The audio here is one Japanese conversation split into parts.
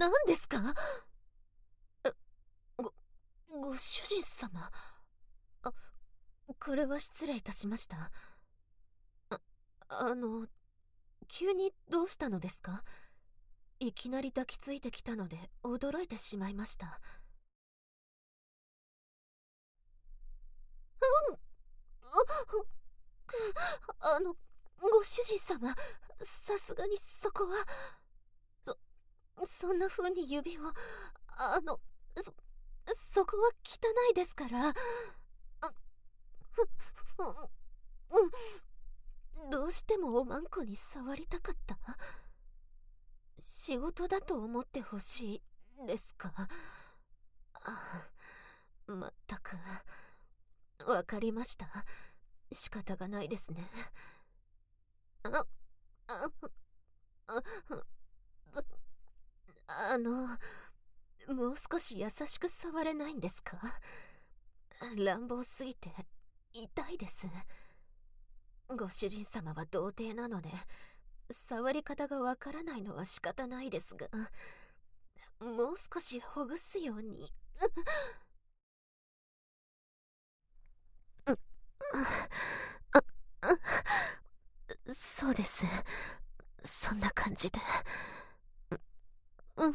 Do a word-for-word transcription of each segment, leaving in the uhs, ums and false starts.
何ですか？え、ご、ご主人様。あ、これは失礼いたしました。あ、あの、急にどうしたのですか？いきなり抱きついてきたので驚いてしまいました。うん、あ、あの、ご主人様、さすがにそこは。そ、そんな風に指を、あの、そ、そこは汚いですから。あ、うん、うん、どうしてもおまんこに触りたかった？仕事だと思ってほしいですか？あ、まったく。わかりました。仕方がないですね。あ、あ、あ、あの、もう少し優しく触れないんですか？乱暴すぎて痛いです。ご主人様は童貞なので触り方がわからないのは仕方ないですが、もう少しほぐすように。あ、あ、そうです。そんな感じで。うん、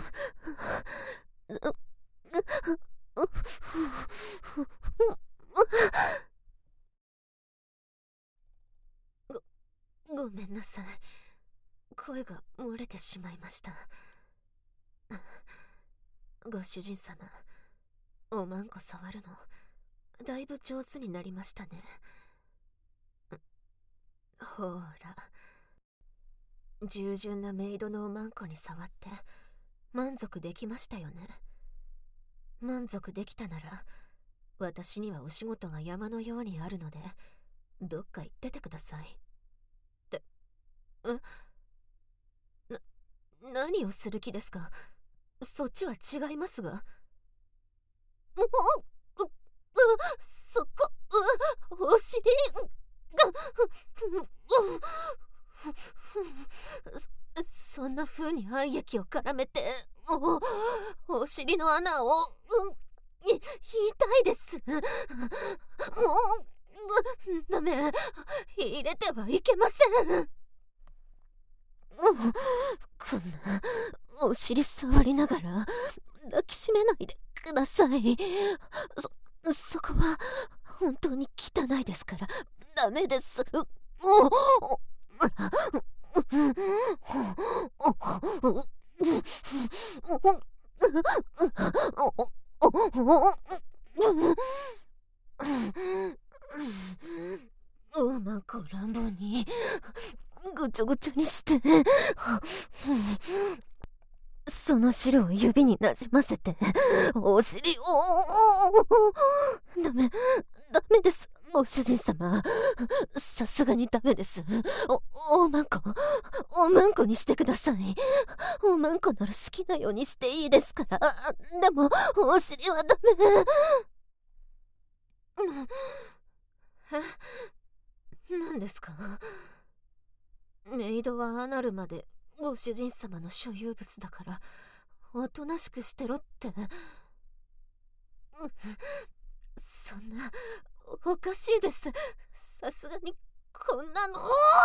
ご、ごめんなさい。声が漏れてしまいました。ご主人様、おまんこ触るのだいぶ上手になりましたね。ほーら、従順なメイドのおまんこに触って満足できましたよね。満足できたなら私にはお仕事が山のようにあるのでどっか行っててください。って、え、な、何をする気ですか？そっちは違いますが。う、う、う、そこ、う、お尻が、そ、そんな風に愛液を絡めて、お、お尻の穴を、うん、い、痛いです。もう、ダメ、入れてはいけません。こんなお尻触りながら抱きしめないでください。そ、そこは本当に汚いですからダメです。おまんこ乱暴にぐちょぐちょにしてその汁を指になじませてお尻を。ダメ、ダメですご主人様、さすがにダメです。お、おまんこ、おまんこにしてください。おまんこなら好きなようにしていいですから。でもお尻はダメ。え、何ですか？メイドはアナルまでご主人様の所有物だからおとなしくしてろって。そんなおかしいです。さすがにこんなの。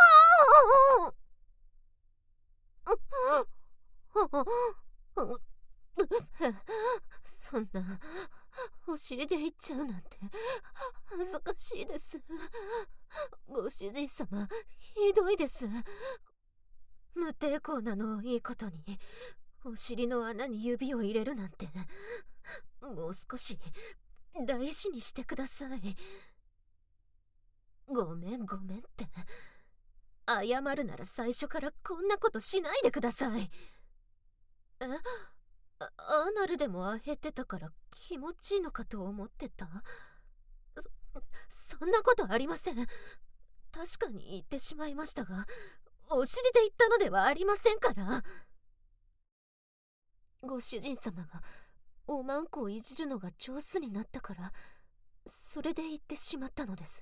そんなお尻で言っちゃうなんて恥ずかしいです。ご主人様ひどいです。無抵抗なのをいいことにお尻の穴に指を入れるなんて。もう少し大事にしてください。ごめんごめんって謝るなら最初からこんなことしないでください。え、あ、アナルでもあへってたから気持ちいいのかと思ってた。そ、そんなことありません。確かに言ってしまいましたがお尻で言ったのではありませんから。ご主人様がおまんこをいじるのが上手になったからそれで言ってしまったのです。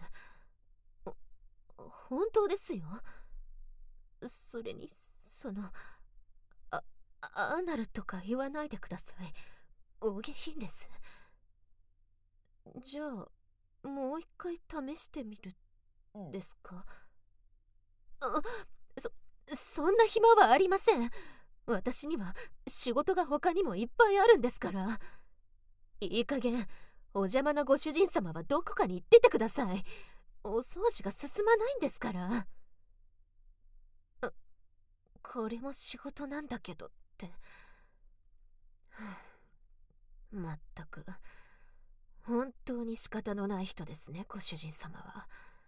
本当ですよ。それにそのあアナルとか言わないでください。お下品です。じゃあもう一回試してみるですか？あ、そそんな暇はありません。私には仕事が他にもいっぱいあるんですから。いい加減お邪魔なご主人様はどこかに行っててください。お掃除が進まないんですから。これも仕事なんだけどって。まったく本当に仕方のない人ですね、ご主人様は。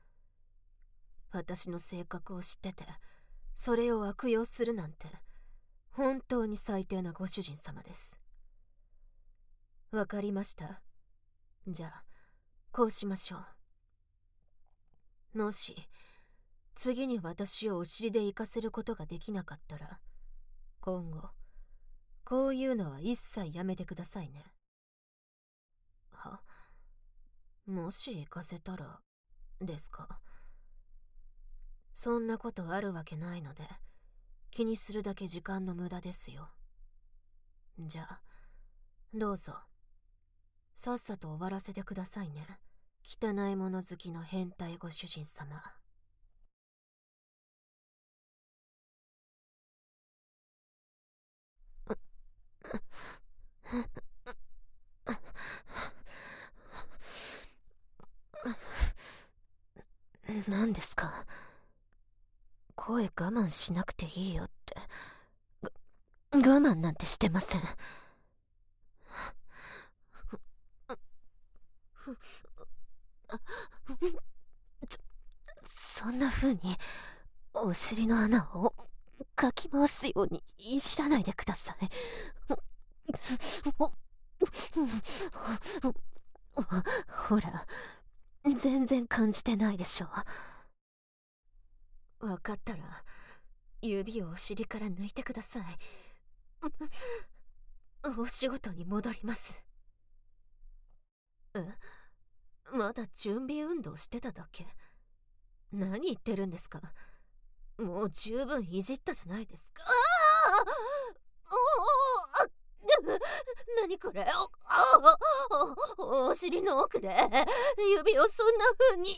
私の性格を知っててそれを悪用するなんて本当に最低なご主人様です。わかりました。じゃあこうしましょう。もし次に私をお尻で行かせることができなかったら、今後こういうのは一切やめてくださいね。は？もし行かせたらですか？そんなことあるわけないので気にするだけ時間の無駄ですよ。じゃあどうぞさっさと終わらせてくださいね、汚いもの好きの変態ご主人様。何ですか？声我慢しなくていいよって。我慢なんてしてません。そんな風にお尻の穴をかき回すようにいじらないでください。ほら全然感じてないでしょ。分かったら指をお尻から抜いてください。お仕事に戻ります。え、まだ準備運動してただけ？何言ってるんですか？もう十分いじったじゃないですか。ああ、何これ？ああ、お尻の奥で指をそんな風に。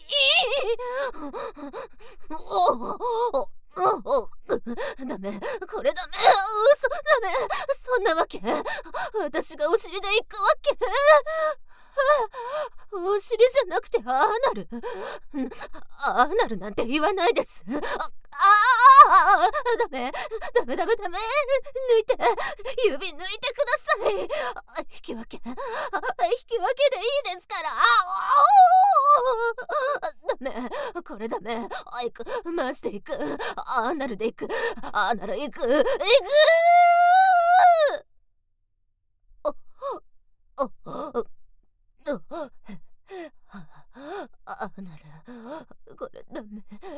ダメ、これダメ、嘘、ダメ、そんなわけ。私がお尻で行くわけ？お尻じゃなくてアーナル？アーナルなんて言わないです。ああ、ダメダメダメダメ、抜いて、指抜いてください。引き分け、引き分けでいいですから。ダメ、これダメ。行く、マジで行く。アーナルで行く、アーナル行く、行く。あああああなる、これダメ、